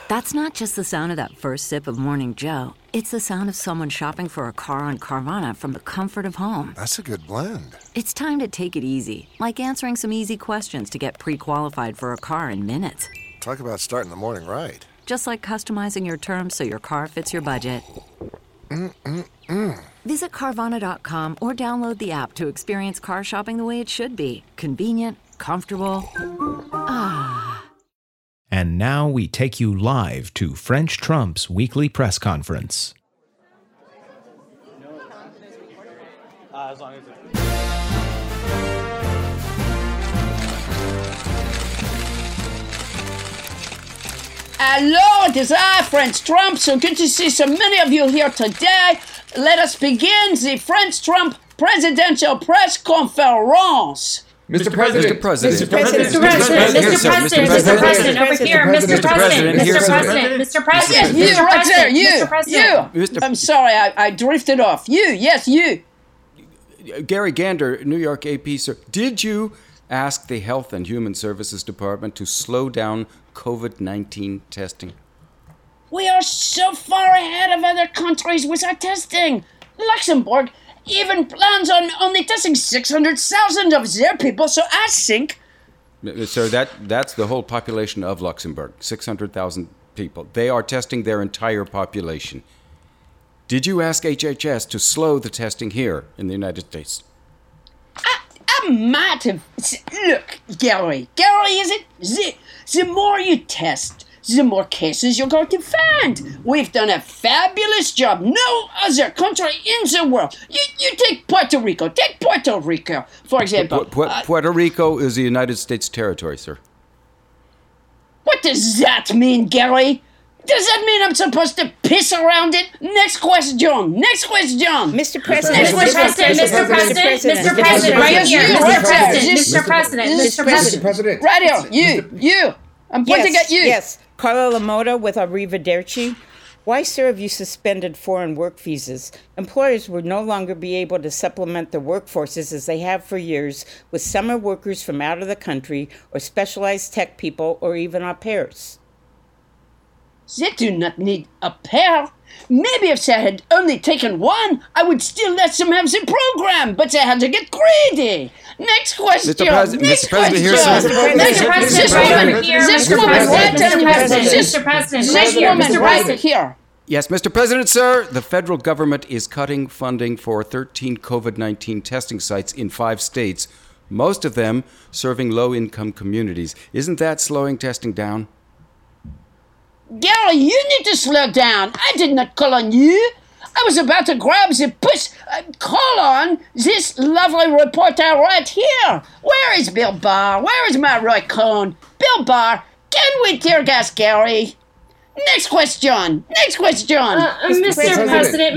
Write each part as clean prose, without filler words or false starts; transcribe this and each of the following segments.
That's not just the sound of that first sip of Morning Joe. It's the sound of someone shopping for a car on Carvana from the comfort of home. That's a good blend. It's time to take it easy, like answering some easy questions to get pre-qualified for a car in minutes. Talk about starting the morning right. Just like customizing your terms so your car fits your budget. Visit Carvana.com or download the app to experience car shopping the way it should be. Convenient, comfortable. And now we take you live to French Trump's weekly press conference. Hello, it is I, French Trump. So good to see so many of you here today. Let us begin the French Trump presidential press conference. Mr. President. Mr. President, over here, Mr. President, Mr. President. Yes, you right there, you. I'm sorry, I drifted off. You. Gary Gander, New York AP, sir. Did you ask the Health and Human Services Department to slow down COVID-19 testing? We are so far ahead of other countries with our testing. Luxembourg even plans on only testing 600,000 of their people, so I think... So that's the whole population of Luxembourg, 600,000 people. They are testing their entire population. Did you ask HHS to slow the testing here in the United States? I might have... Look, Gary, is it... The more you test, the more cases you're going to find. We've done a fabulous job. No other country in the world. You take Puerto Rico. For example. Puerto Rico is a United States territory, sir. What does that mean, Gary? Does that mean I'm supposed to piss around it? Next question. Mr. President. Mr. President. Right here. You. I'm pointing at you. Yes. Carla Lamotta with Arrivederci. Why, sir, have you suspended foreign work visas? Employers would no longer be able to supplement their workforces as they have for years with summer workers from out of the country or specialized tech people or even au pairs. They do not need a pair. Maybe if they had only taken one, I would still let them have the program, but they had to get greedy. Next question. Mr. President, Here, sir. This woman right here. Yes, Mr. President, sir. The federal government is cutting funding for 13 COVID-19 testing sites in 5 states, most of them serving low-income communities. Isn't that slowing testing down? Gary, you need to slow down. I did not call on you. I was about to grab the call on this lovely reporter right here. Where is Bill Barr? Where is my Roy Cohn? Bill Barr, can we tear gas Gary? Next question. Mr. President.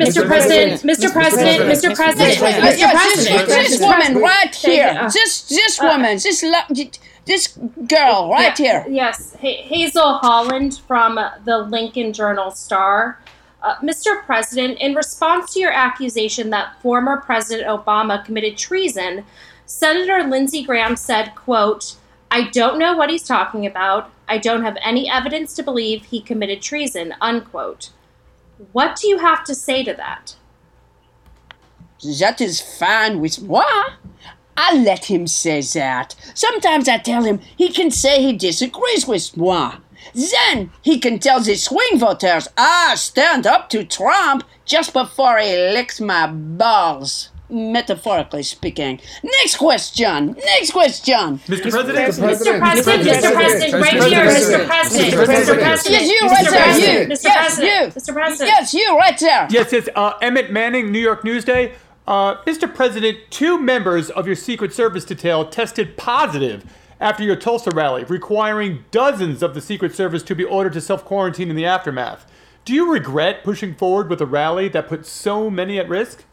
This woman right here. This woman. This girl right here. Yes, Hazel Holland from the Lincoln Journal-Star. Mr. President, in response to your accusation that former President Obama committed treason, Senator Lindsey Graham said, quote, "I don't know what he's talking about. I don't have any evidence to believe he committed treason," unquote. What do you have to say to that? That is fine with moi. I let him say that. Sometimes I tell him he can say he disagrees with moi. Then he can tell the swing voters, I stand up to Trump just before he licks my balls. Metaphorically speaking. Next question. Mr. President. Yes, you right there. Yes, you right there. Yes, it's Emmett Manning, New York Newsday. Mr. President, 2 members of your Secret Service detail tested positive after your Tulsa rally, requiring dozens of the Secret Service to be ordered to self-quarantine in the aftermath. Do you regret pushing forward with a rally that put so many at risk?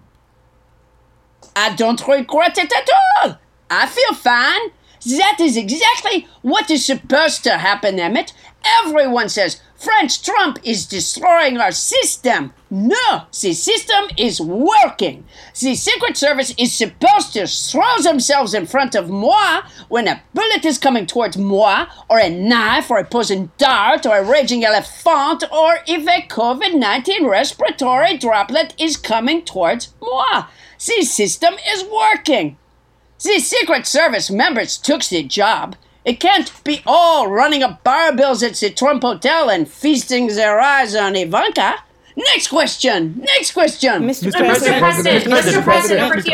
I don't regret it at all. I feel fine. That is exactly what is supposed to happen, Emmett. Everyone says French Trump is destroying our system. No, the system is working. The Secret Service is supposed to throw themselves in front of moi when a bullet is coming towards moi, or a knife, or a poison dart, or a raging elephant, or if a COVID-19 respiratory droplet is coming towards moi. The system is working. The Secret Service members took the job. It can't be all running up bar bills at the Trump Hotel and feasting their eyes on Ivanka. Next question. Mr. President, over here, President. Mr. President,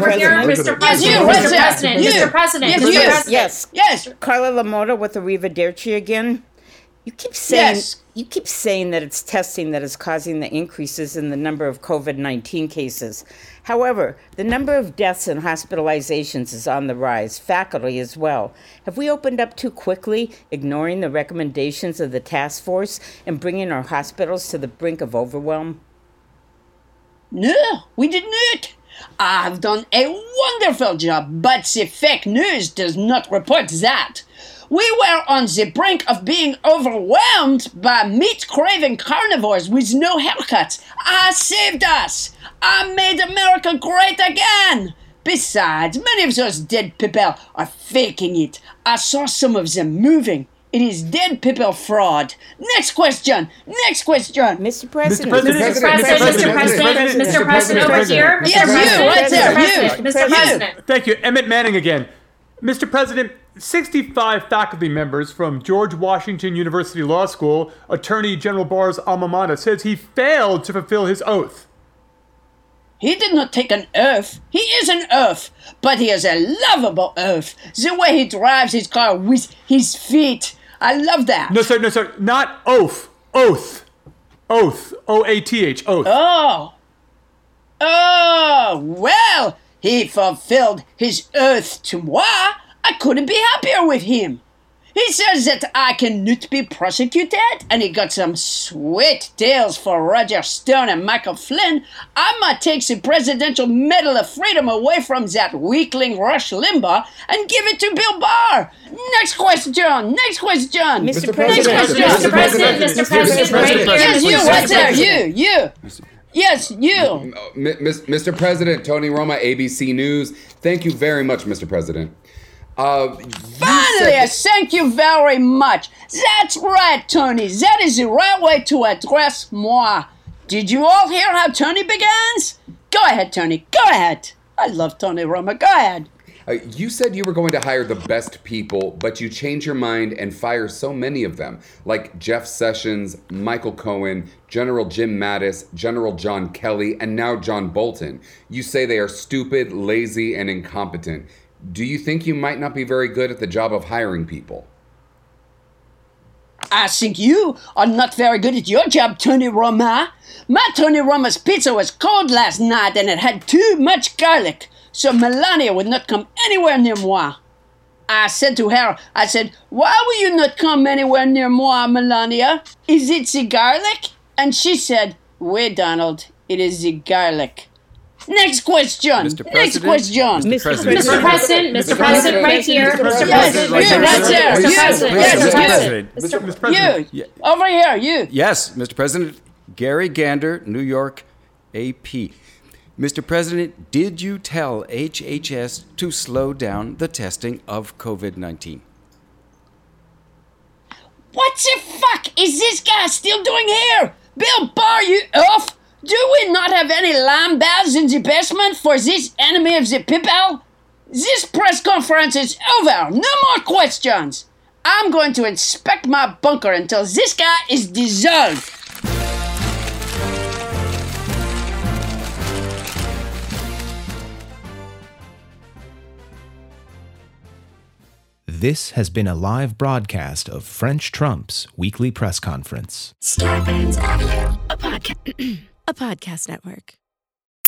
Yes. Carla LaMotta with Arrivederci again. You keep saying Yes. that it's testing that is causing the increases in the number of COVID-19 cases. However, the number of deaths and hospitalizations is on the rise, faculty as well. Have we opened up too quickly, ignoring the recommendations of the task force and bringing our hospitals to the brink of overwhelm? No, we did not. I've done a wonderful job, but the fake news does not report that. We were on the brink of being overwhelmed by meat-craving carnivores with no haircuts. I saved us. I made America great again. Besides, many of those dead people are faking it. I saw some of them moving. It is dead people fraud. Next question. Mr. President. Mr. President, over here. Yes, you, right there, you. Mr. President. Thank you. Emmett Manning again. Mr. President, 65 faculty members from George Washington University Law School, Attorney General Barr's alma mater, says he failed to fulfill his oath. He did not take an oath. He is an oath, but he is a lovable oath. The way he drives his car with his feet. I love that. No, sir. Not oath. Oath. Oath. O-A-T-H. Oath. Oh, well, he fulfilled his oath to moi. I couldn't be happier with him. He says that I cannot be prosecuted, and he got some sweet deals for Roger Stone and Michael Flynn. I might take the Presidential Medal of Freedom away from that weakling Rush Limbaugh and give it to Bill Barr. Next question. Mr. President. Yes, you, right there, you. Yes, you. Mr. President, Tony Roma, ABC News. Thank you very much, Mr. President. Finally, thank you very much. That's right, Tony. That is the right way to address moi. Did you all hear how Tony begins? Go ahead, Tony. Go ahead. I love Tony Roma. Go ahead. You said you were going to hire the best people, but you changed your mind and fire so many of them, like Jeff Sessions, Michael Cohen, General Jim Mattis, General John Kelly, and now John Bolton. You say they are stupid, lazy, and incompetent. Do you think you might not be very good at the job of hiring people? I think you are not very good at your job, Tony Roma. My Tony Roma's pizza was cold last night and it had too much garlic, so Melania would not come anywhere near moi. I said to her, why will you not come anywhere near moi, Melania? Is it the garlic? And she said, oui, Donald, it is the garlic. Next question. Mr. President. Mr. President, right here. Mr. President. You. Over here, you. Yes, Mr. President. Gary Gander, New York, AP. Mr. President, did you tell HHS to slow down the testing of COVID-19? What the fuck is this guy still doing here? Bill Barr, you oaf? Do we not have any lamb baths in the basement for this enemy of the people? This press conference is over. No more questions. I'm going to inspect my bunker until this guy is dissolved. This has been a live broadcast of French Trump's weekly press conference. Starbane's Audio, a podcast network.